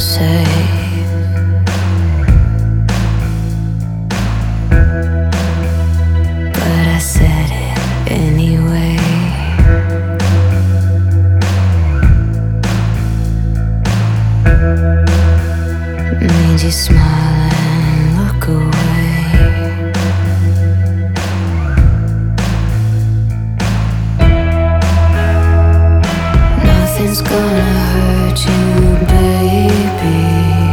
say. But I said it anyway. Made you smile and look away. Nothing's gonna hurt you, baby.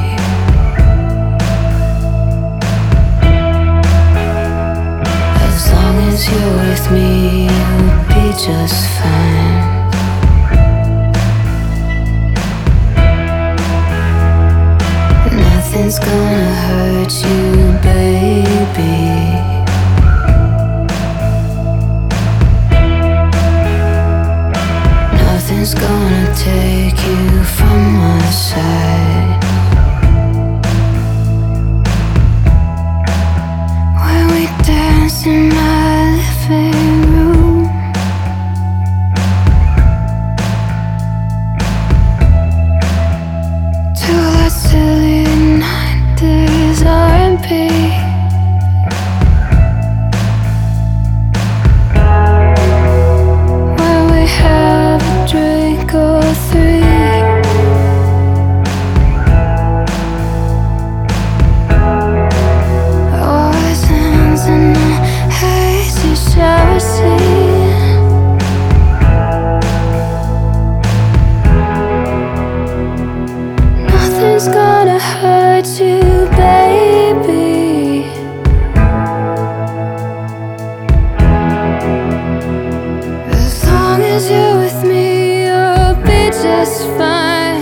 As long as you're with me, you'll be just fine. Nothing's gonna hurt you, baby. Nothing's gonna take you from my side. When we dance in my living room, to that silly 90s R&B. When we have a drink or three, always ends in a hazy shower scene. Nothing's gonna hurt you, baby. As long as you're with me, you'll be just fine.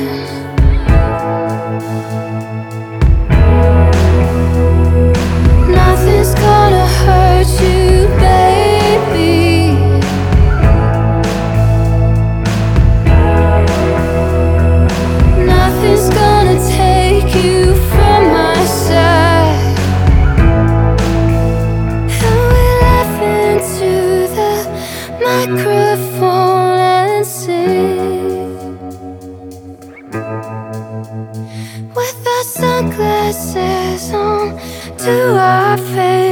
Nothing's gonna hurt you, baby. Nothing's gonna take you from my side. And we laugh into the microphone and sing with our sunglasses on to our face.